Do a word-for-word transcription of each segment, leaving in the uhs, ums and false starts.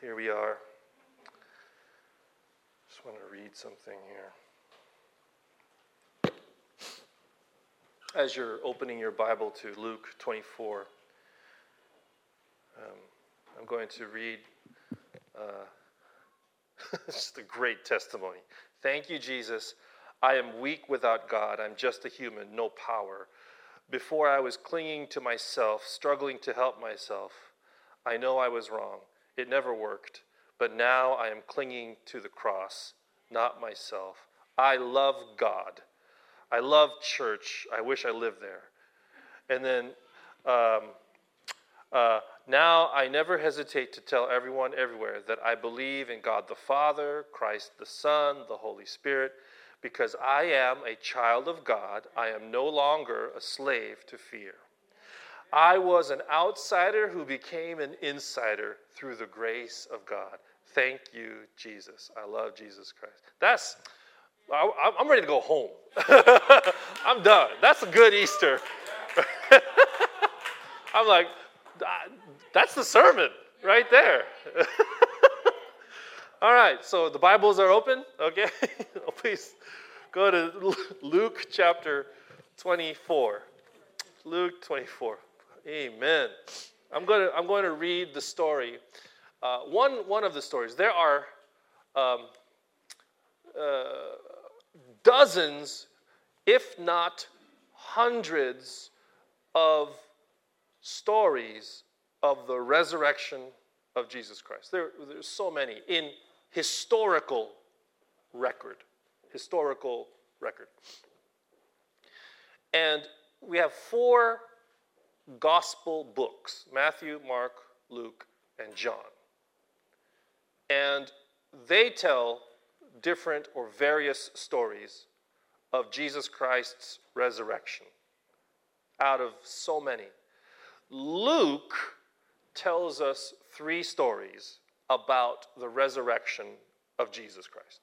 here we are. Just want to read something here. As you're opening your Bible to Luke twenty-four, um, I'm going to read uh, just a great testimony. Thank you, Jesus. I am weak without God. I'm just a human, no power. Before I was clinging to myself, struggling to help myself. I know I was wrong. It never worked. But now I am clinging to the cross, not myself. I love God. I love church. I wish I lived there. And then um, uh, now I never hesitate to tell everyone everywhere that I believe in God the Father, Christ the Son, the Holy Spirit. Because I am a child of God, I am no longer a slave to fear. I was an outsider who became an insider through the grace of God. Thank you, Jesus. I love Jesus Christ. That's, I, I'm ready to go home. I'm done. That's a good Easter. I'm like, that's the sermon right there. All right, so the Bibles are open, okay? Please go to Luke chapter twenty-four. Luke twenty-four. Amen. I'm going to I'm going to read the story. Uh, one one of the stories. There are um, uh, dozens, if not hundreds, of stories of the resurrection of Jesus Christ. There, there's so many in historical record. Historical record. And we have four gospel books, Matthew, Mark, Luke, and John. And they tell different or various stories of Jesus Christ's resurrection out of so many. Luke tells us three stories about the resurrection of Jesus Christ.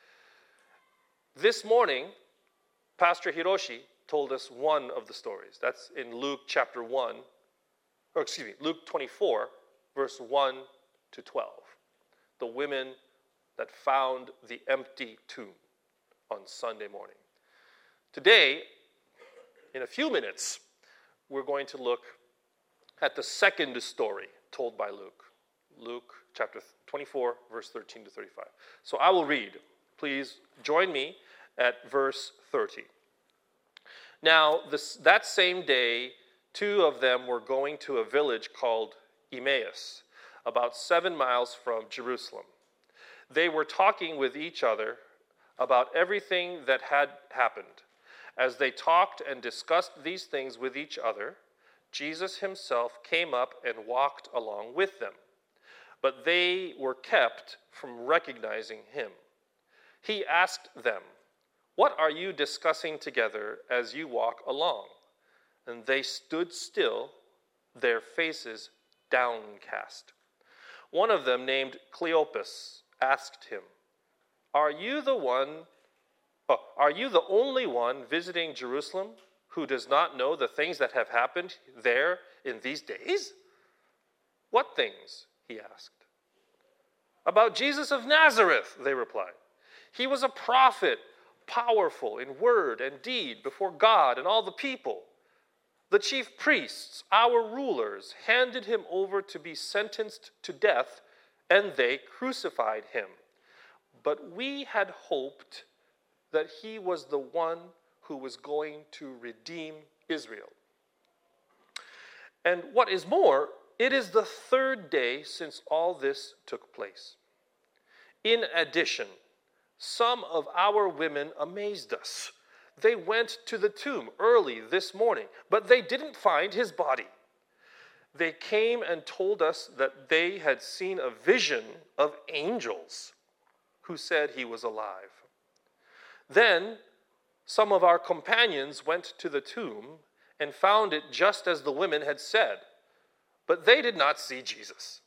This morning, Pastor Hiroshi told us one of the stories. That's in Luke chapter one, or excuse me, Luke twenty-four, verse one to twelve. The women that found the empty tomb on Sunday morning. Today, in a few minutes, we're going to look at the second story told by Luke. Luke chapter twenty-four, verse thirteen to thirty-five. So I will read. Please join me at verse thirty. Now, this, that same day, two of them were going to a village called Emmaus, about seven miles from Jerusalem. They were talking with each other about everything that had happened. As they talked and discussed these things with each other, Jesus himself came up and walked along with them. But they were kept from recognizing him. He asked them, "What are you discussing together as you walk along?" And they stood still, their faces downcast. One of them, named Cleopas, asked him, "Are you the one, oh, are you the only one visiting Jerusalem who does not know the things that have happened there in these days?" "What things?" he asked. "About Jesus of Nazareth," they replied. "He was a prophet, powerful in word and deed before God and all the people. The chief priests, our rulers, handed him over to be sentenced to death, and they crucified him. But we had hoped that he was the one who was going to redeem Israel. And what is more, it is the third day since all this took place. In addition, some of our women amazed us. They went to the tomb early this morning, but they didn't find his body. They came and told us that they had seen a vision of angels who said he was alive. Then some of our companions went to the tomb and found it just as the women had said, but they did not see Jesus."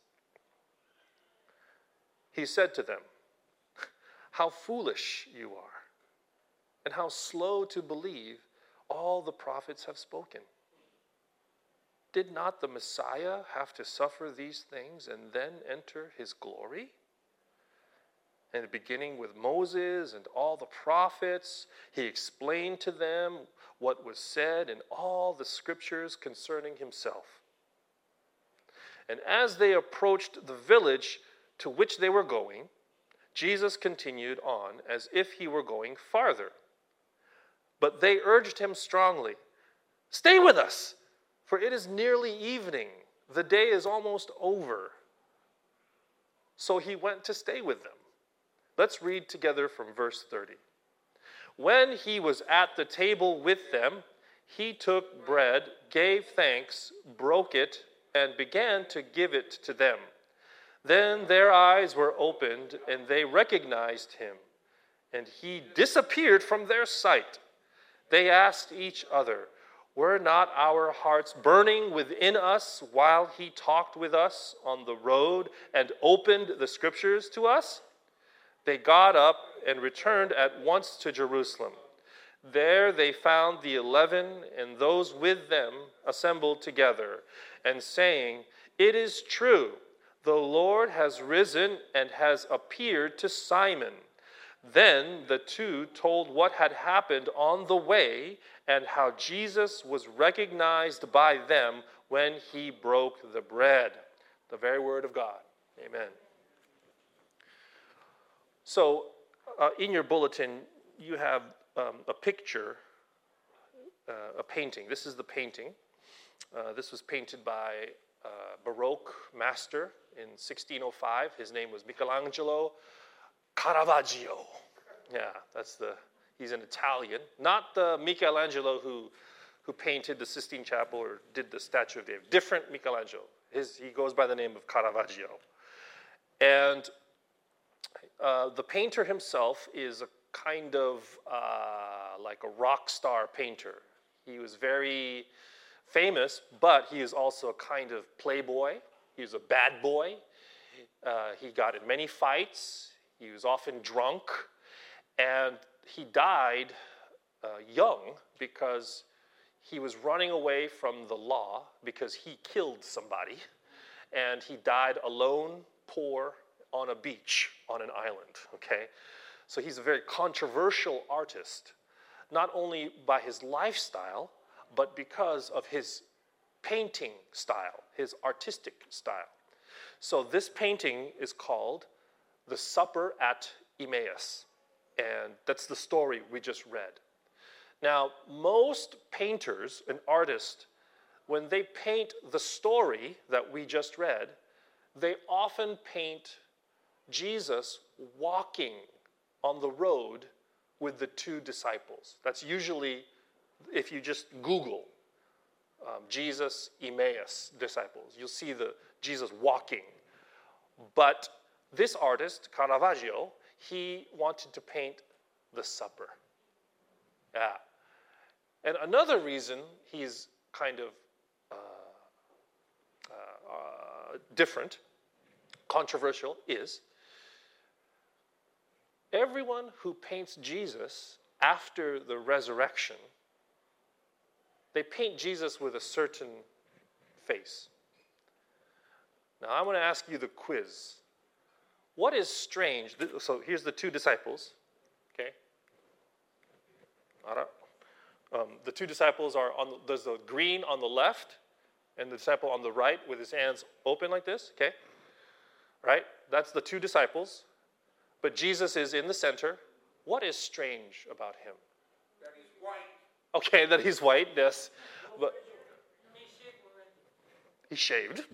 He said to them, "How foolish you are, and how slow to believe all the prophets have spoken. Did not the Messiah have to suffer these things and then enter his glory? And beginning with Moses and all the prophets, he explained to them what was said in all the scriptures concerning himself. And as they approached the village to which they were going, Jesus continued on as if he were going farther. But they urged him strongly, "Stay with us, for it is nearly evening. The day is almost over." So he went to stay with them. Let's read together from verse thirty. When he was at the table with them, he took bread, gave thanks, broke it, and began to give it to them. Then their eyes were opened, and they recognized him, and he disappeared from their sight. They asked each other, "Were not our hearts burning within us while he talked with us on the road and opened the scriptures to us?" They got up and returned at once to Jerusalem. There they found the eleven and those with them assembled together, and saying, "It is true, the Lord has risen and has appeared to Simon." Then the two told what had happened on the way and how Jesus was recognized by them when he broke the bread. The very word of God. Amen. So, uh, in your bulletin, you have um, a picture, uh, a painting. This is the painting. Uh, this was painted by a Baroque master in sixteen oh five. His name was Michelangelo Caravaggio. Yeah, that's the, he's an Italian. Not the Michelangelo who, who painted the Sistine Chapel or did the Statue of David. Different Michelangelo. His, he goes by the name of Caravaggio. And Uh, the painter himself is a kind of uh, like a rock star painter. He was very famous, but he is also a kind of playboy. He was a bad boy. Uh, he got in many fights. He was often drunk. And he died uh, young because he was running away from the law because he killed somebody. And he died alone, poor, on a beach, on an island, okay? So he's a very controversial artist, not only by his lifestyle, but because of his painting style, his artistic style. So this painting is called The Supper at Emmaus, and that's the story we just read. Now, most painters and artists, when they paint the story that we just read, they often paint Jesus walking on the road with the two disciples. That's usually, if you just Google um, Jesus, Emmaus disciples, you'll see the Jesus walking. But this artist, Caravaggio, he wanted to paint the supper. Yeah. And another reason he's kind of uh, uh, uh, different, controversial, is everyone who paints Jesus after the resurrection, they paint Jesus with a certain face. Now, I want to ask you the quiz. What is strange? So here's the two disciples, okay? Um, the two disciples are on, there's the green on the left and the disciple on the right with his hands open like this, okay? Right? That's the two disciples. But Jesus is in the center. What is strange about him? That he's white. Okay, that he's white, yes. But he's shaved.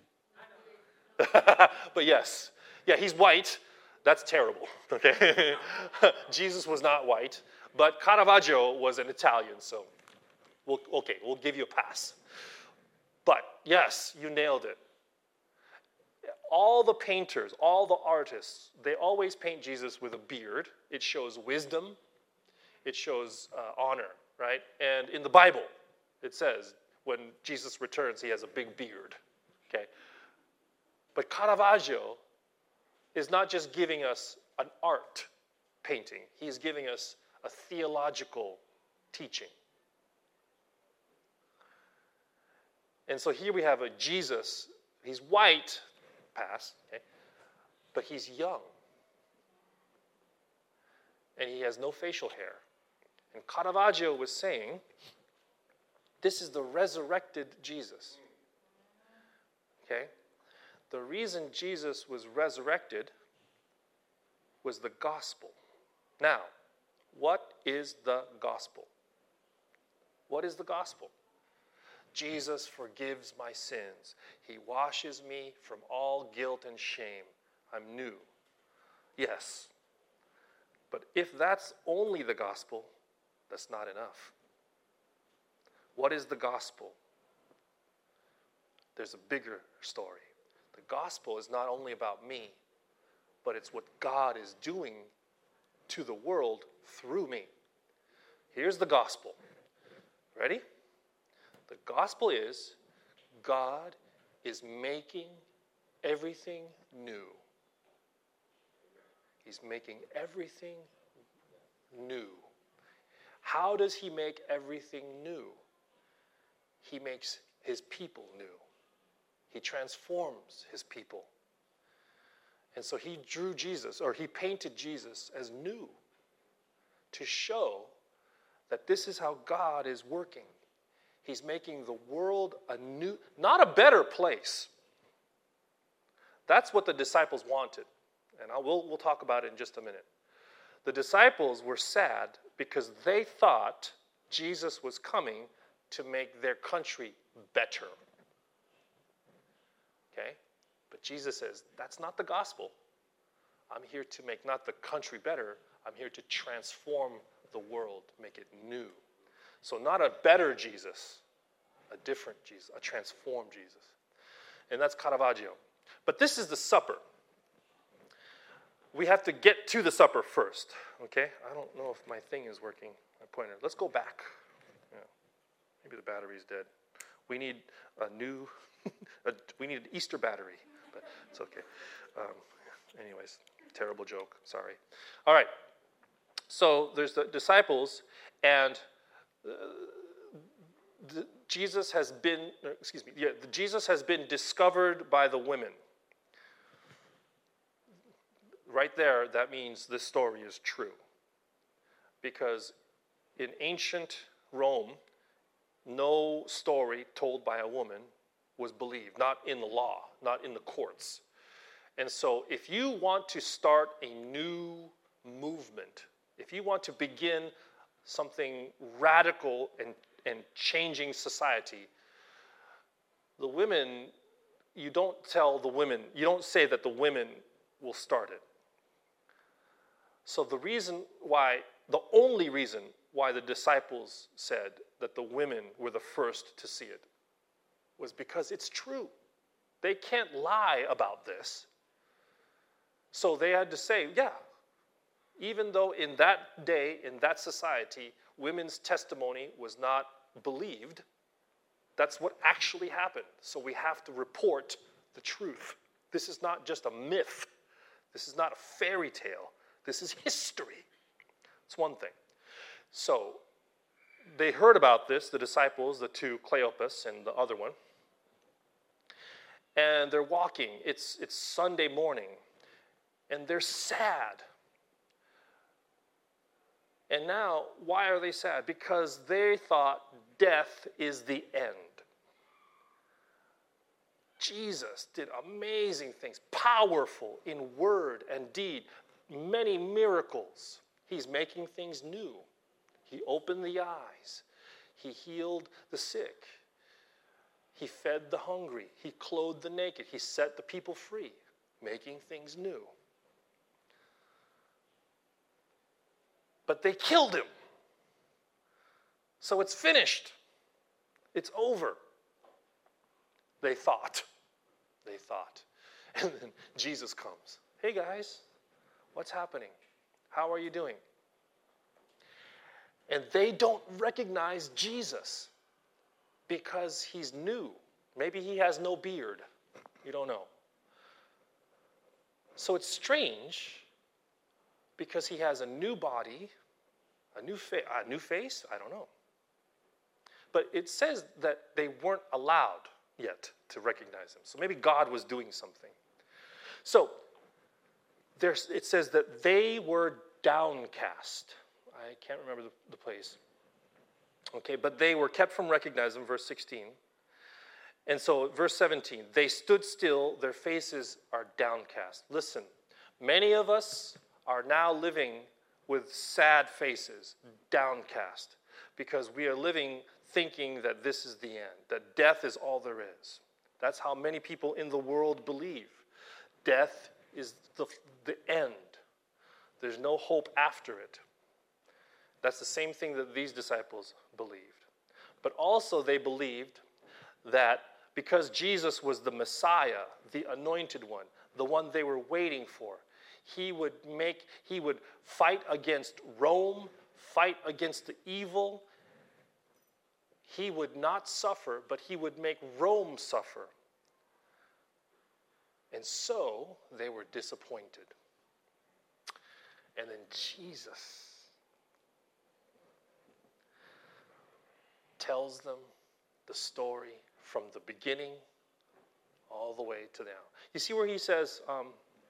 But yes. Yeah, he's white. That's terrible. Okay. Jesus was not white. But Caravaggio was an Italian, so we'll, okay, we'll give you a pass. But yes, you nailed it. All the painters, all the artists, they always paint Jesus with a beard. It shows wisdom. It shows uh, honor, right? And in the Bible, it says when Jesus returns, he has a big beard, okay? But Caravaggio is not just giving us an art painting. He's giving us a theological teaching. And so here we have a Jesus. He's white, pass, okay, but he's young. And he has no facial hair. And Caravaggio was saying, this is the resurrected Jesus. Okay? The reason Jesus was resurrected was the gospel. Now, what is the gospel? What is the gospel? Jesus forgives my sins. He washes me from all guilt and shame. I'm new. Yes. But if that's only the gospel, that's not enough. What is the gospel? There's a bigger story. The gospel is not only about me, but it's what God is doing to the world through me. Here's the gospel. Ready? The gospel is God is making everything new. He's making everything new. How does he make everything new? He makes his people new. He transforms his people. And so he drew Jesus, or he painted Jesus as new, to show that this is how God is working. He's making the world a new, not a better place. That's what the disciples wanted. And I will, we'll talk about it in just a minute. The disciples were sad because they thought Jesus was coming to make their country better. Okay? But Jesus says, that's not the gospel. I'm here to make not the country better. I'm here to transform the world, make it new. So not a better Jesus, a different Jesus, a transformed Jesus. And that's Caravaggio. But this is the supper. We have to get to the supper first, okay? I don't know if my thing is working, my pointer. Let's go back. Yeah. Maybe the battery's dead. We need a new, a, we need an Easter battery, but it's okay. Um, anyways, terrible joke, sorry. All right, so there's the disciples, and uh, the, Jesus has been, excuse me, yeah, Jesus has been discovered by the women. Right there, that means this story is true. Because in ancient Rome, no story told by a woman was believed, not in the law, not in the courts. And so if you want to start a new movement, if you want to begin something radical and, and changing society, the women, you don't tell the women, you don't say that the women will start it. So the reason why, the only reason why the disciples said that the women were the first to see it was because it's true. They can't lie about this. So they had to say, yeah, even though in that day, in that society, women's testimony was not believed, that's what actually happened. So we have to report the truth. This is not just a myth. This is not a fairy tale. This is history. It's one thing. So they heard about this, the disciples, the two, Cleopas and the other one. And they're walking. It's, it's Sunday morning. And they're sad. And now, why are they sad? Because they thought death is the end. Jesus did amazing things, powerful in word and deed, many miracles. He's making things new. He opened the eyes. He healed the sick. He fed the hungry. He clothed the naked. He set the people free, making things new. But they killed him. So it's finished. It's over. They thought. They thought. And then Jesus comes. Hey guys, what's happening? How are you doing? And they don't recognize Jesus because he's new. Maybe he has no beard. You don't know. So it's strange because he has a new body, a new, fa- a new face, I don't know. But it says that they weren't allowed yet to recognize him. So maybe God was doing something. So there's, it says that they were downcast. I can't remember the, the place. Okay, but they were kept from recognizing him, verse sixteen. And so verse seventeen, they stood still, their faces are downcast. Listen, many of us are now living with sad faces, downcast, because we are living thinking that this is the end, that death is all there is. That's how many people in the world believe. Death is the, the end. There's no hope after it. That's the same thing that these disciples believed. But also they believed that because Jesus was the Messiah, the anointed one, the one they were waiting for, he would make, he would fight against Rome, fight against the evil. He would not suffer, but he would make Rome suffer. And so they were disappointed. And then Jesus tells them the story from the beginning all the way to now. You see where he says, um,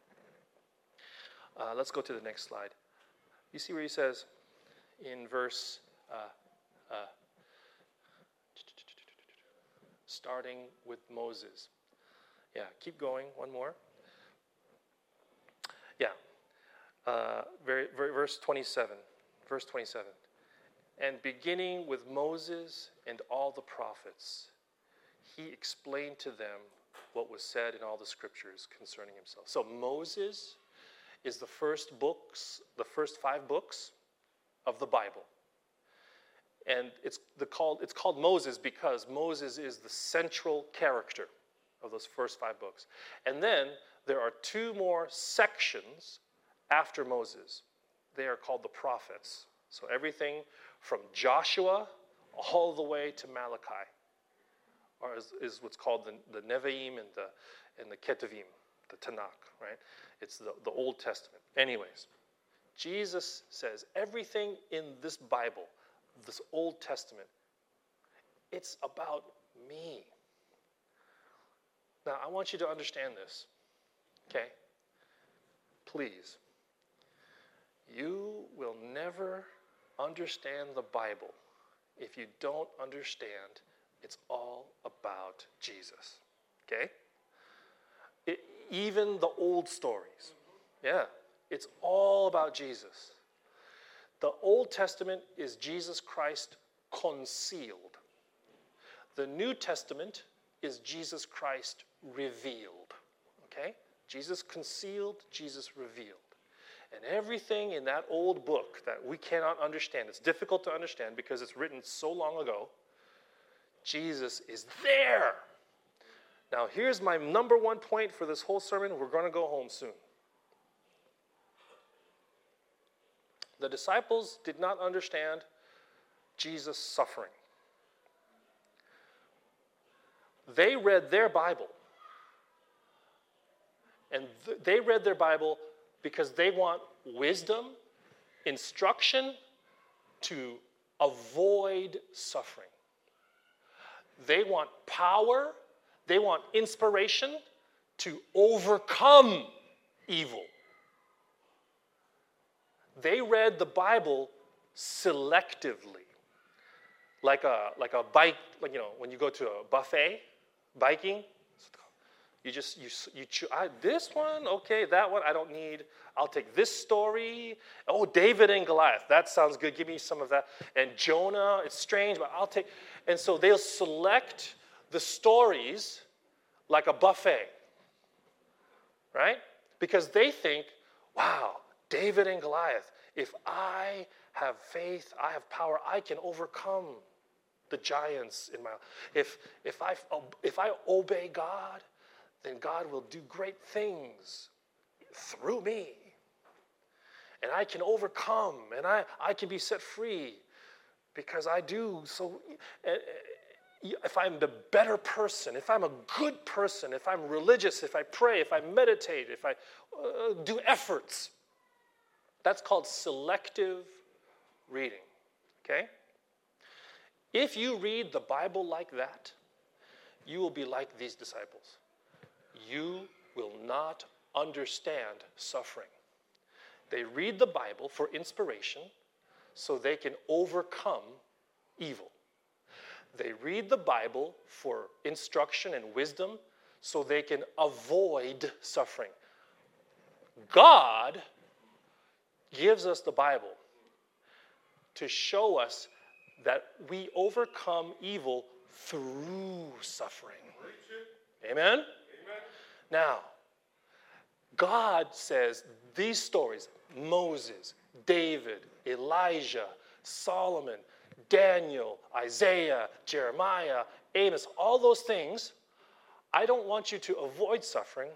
uh, let's go to the next slide. You see where he says in verse, uh, uh, starting with Moses. Yeah, keep going, one more. Yeah, uh, very, very, verse twenty-seven, verse twenty-seven. And beginning with Moses and all the prophets, he explained to them what was said in all the scriptures concerning himself. So Moses is the first books, the first five books of the Bible. And it's, the called, it's called Moses because Moses is the central character of those first five books. And then there are two more sections after Moses. They are called the prophets. So everything from Joshua all the way to Malachi or is, is what's called the, the Nevi'im and the, and the Ketuvim, the Tanakh, right? It's the, the Old Testament. Anyways, Jesus says everything in this Bible, this Old Testament, it's about me. Now, I want you to understand this, okay? Please. You will never understand the Bible if you don't understand it's all about Jesus, okay? It, even the old stories, yeah, it's all about Jesus. The Old Testament is Jesus Christ concealed. The New Testament is Jesus Christ revealed, okay? Jesus concealed, Jesus revealed. And everything in that old book that we cannot understand, it's difficult to understand because it's written so long ago, Jesus is there. Now, here's my number one point for this whole sermon. We're going to go home soon. The disciples did not understand Jesus' suffering. They read their Bible. And th- they read their Bible because they want wisdom, instruction to avoid suffering. They want power, they want inspiration to overcome evil. They read the Bible selectively. Like a, like a bike, like, you know, when you go to a buffet, biking, you just, you, you choose, I, this one, okay, that one, I don't need, I'll take this story. Oh, David and Goliath, that sounds good, give me some of that. And Jonah, it's strange, but I'll take, and so they'll select the stories like a buffet, right? Because they think, wow, David and Goliath, if I have faith, I have power, I can overcome the giants in my life. If, if, I, if I obey God, then God will do great things through me. And I can overcome, and I, I can be set free because I do. So uh, if I'm the better person, if I'm a good person, if I'm religious, if I pray, if I meditate, if I uh, do efforts, that's called selective reading, okay? If you read the Bible like that, you will be like these disciples. You will not understand suffering. They read the Bible for inspiration so they can overcome evil. They read the Bible for instruction and wisdom so they can avoid suffering. God gives us the Bible to show us that we overcome evil through suffering. Amen? Amen? Now, God says these stories, Moses, David, Elijah, Solomon, Daniel, Isaiah, Jeremiah, Amos, all those things, I don't want you to avoid suffering.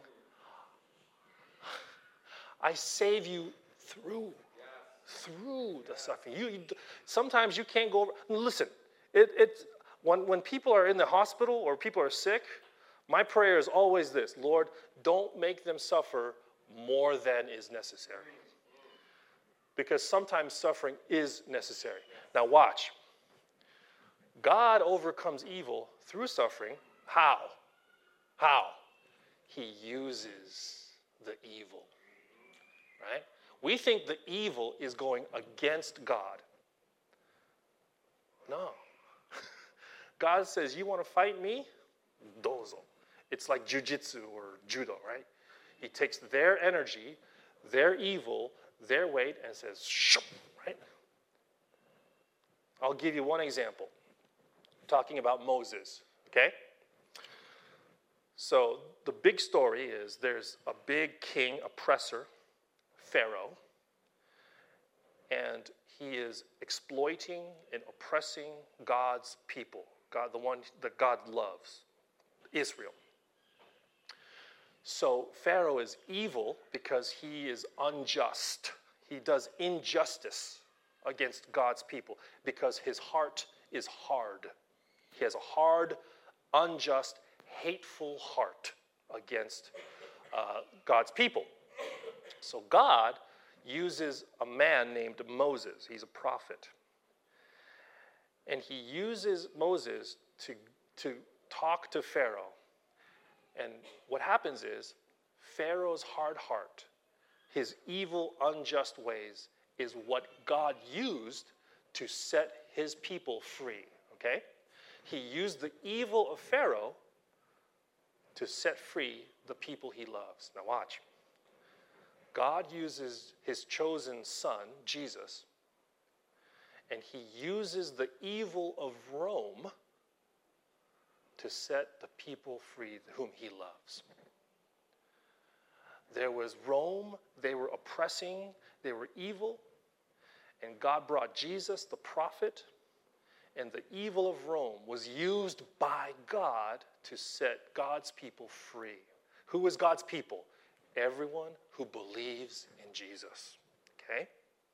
I save you through, through the suffering. You, you sometimes you can't go over. Listen, it, it, when, when people are in the hospital or people are sick, my prayer is always this: Lord, don't make them suffer more than is necessary. Because sometimes suffering is necessary. Now watch. God overcomes evil through suffering. How? How? He uses the evil. Right? We think the evil is going against God. No. God says, you want to fight me? Dozo. It's like jujitsu or judo, right? He takes their energy, their evil, their weight, and says, shoo, right? I'll give you one example. Talking about Moses, okay? So the big story is there's a big king, oppressor, Pharaoh, and he is exploiting and oppressing God's people, God, the one that God loves, Israel. So Pharaoh is evil because he is unjust. He does injustice against God's people because his heart is hard. He has a hard, unjust, hateful heart against uh, God's people. So God uses a man named Moses. He's a prophet. And he uses Moses to, to talk to Pharaoh. And what happens is Pharaoh's hard heart, his evil, unjust ways, is what God used to set his people free. Okay? He used the evil of Pharaoh to set free the people he loves. Now watch. God uses his chosen son, Jesus, and he uses the evil of Rome to set the people free whom he loves. There was Rome, they were oppressing, they were evil, and God brought Jesus, the prophet, and the evil of Rome was used by God to set God's people free. Who is God's people? Everyone who believes in Jesus. Okay?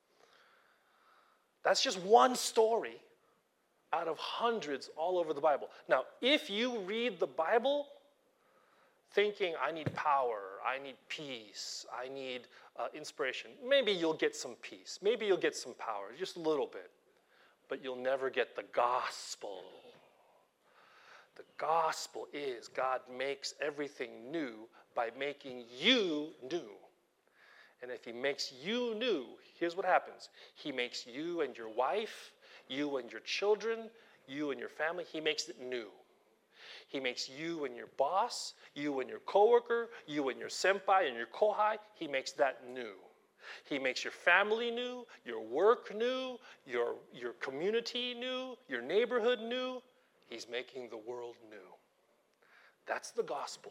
That's just one story out of hundreds all over the Bible. Now, if you read the Bible thinking, I need power, I need peace, I need uh, inspiration, maybe you'll get some peace. Maybe you'll get some power, just a little bit. But you'll never get the gospel. The gospel is God makes everything new by making you new. And if he makes you new, here's what happens. He makes you and your wife, you and your children, you and your family, he makes it new. He makes you and your boss, you and your coworker, you and your senpai and your kohai, he makes that new. He makes your family new, your work new, your, your community new, your neighborhood new. He's making the world new. That's the gospel.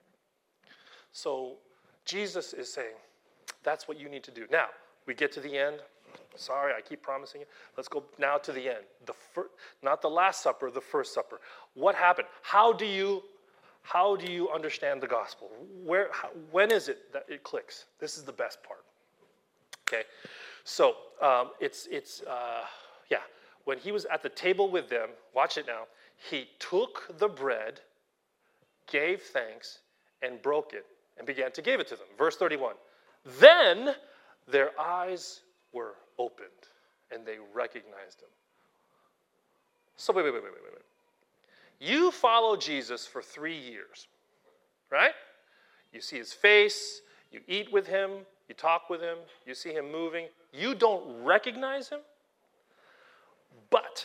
So Jesus is saying, that's what you need to do. Now, we get to the end. Sorry, I keep promising you. Let's go now to the end. The fir- not the Last Supper, the First Supper. What happened? How do you, how do you understand the gospel? Where, how, when is it that it clicks? This is the best part. Okay, so um, it's, it's uh, yeah, when he was at the table with them, watch it now, he took the bread, gave thanks, and broke it, and began to give it to them. Verse thirty-one, then their eyes were opened, and they recognized him. So wait, wait, wait, wait, wait, wait. You follow Jesus for three years, right? You see his face, you eat with him, you talk with him, you see him moving. You don't recognize him, but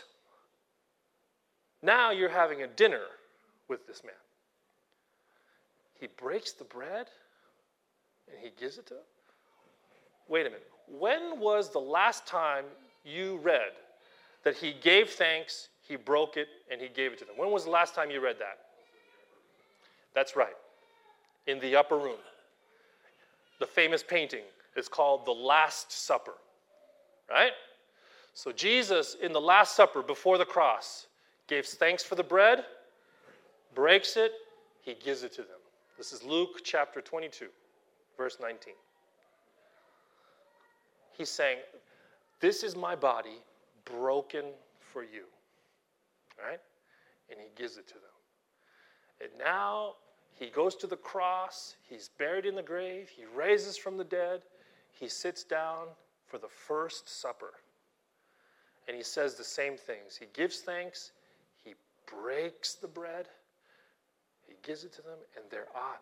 now you're having a dinner with this man. He breaks the bread and he gives it to him. Wait a minute. When was the last time you read that he gave thanks, he broke it, and he gave it to them? When was the last time you read that? That's right. In the upper room. The famous painting is called The Last Supper. Right? So Jesus, in the Last Supper, before the cross, gave thanks for the bread, breaks it, he gives it to them. This is Luke chapter twenty-two, verse nineteen. He's saying, this is my body broken for you. Right? And he gives it to them. And now he goes to the cross, he's buried in the grave, he raises from the dead, he sits down for the first supper. And he says the same things. He gives thanks, he breaks the bread, he gives it to them, and their eye.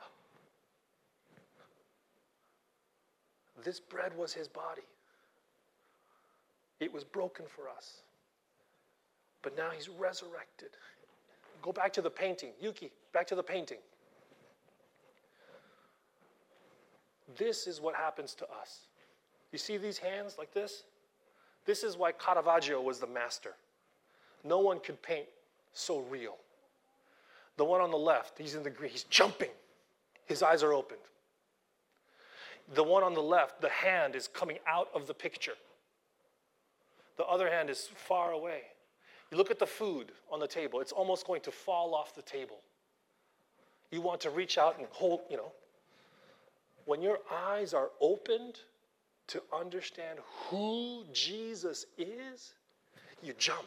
This bread was his body. It was broken for us. But now he's resurrected. Go back to the painting. Yuki, back to the painting. This is what happens to us. You see these hands like this? This is why Caravaggio was the master. No one could paint so real. The one on the left, he's in the green, he's jumping. His eyes are opened. The one on the left, the hand is coming out of the picture. The other hand is far away. You look at the food on the table, it's almost going to fall off the table. You want to reach out and hold, you know. When your eyes are opened to understand who Jesus is, you jump.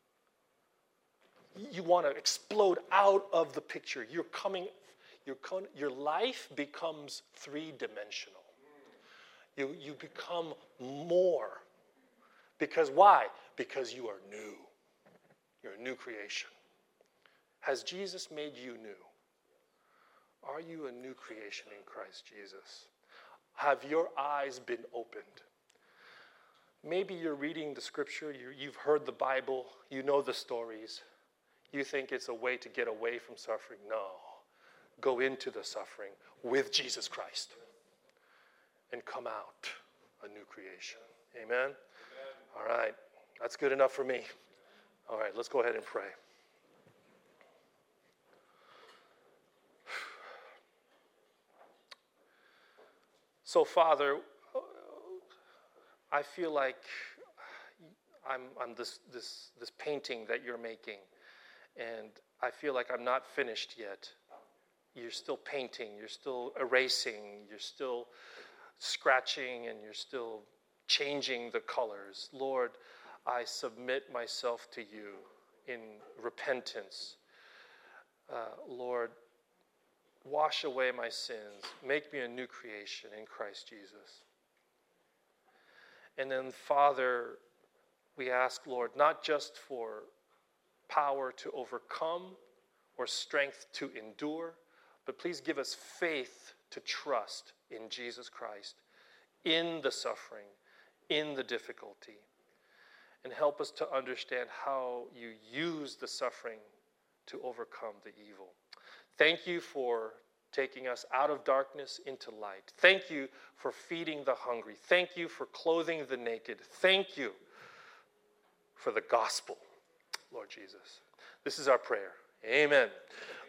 You want to explode out of the picture. You're coming, you're, your life becomes three-dimensional. You, you become more. Because why? Because you are new. You're a new creation. Has Jesus made you new? Are you a new creation in Christ Jesus? Have your eyes been opened? Maybe you're reading the scripture, you, you've heard the Bible, you know the stories. You think it's a way to get away from suffering. No. Go into the suffering with Jesus Christ and come out a new creation. Amen? Amen. All right. That's good enough for me. All right, let's go ahead and pray. So, Father, I feel like I'm, I'm this, this, this painting that you're making, and I feel like I'm not finished yet. You're still painting, you're still erasing, you're still scratching, and you're still changing the colors. Lord, I submit myself to you in repentance. Uh, Lord, wash away my sins. Make me a new creation in Christ Jesus. And then, Father, we ask, Lord, not just for power to overcome or strength to endure, but please give us faith to trust in Jesus Christ, in the suffering, in the difficulty, and help us to understand how you use the suffering to overcome the evil. Thank you for taking us out of darkness into light. Thank you for feeding the hungry. Thank you for clothing the naked. Thank you for the gospel, Lord Jesus. This is our prayer. Amen.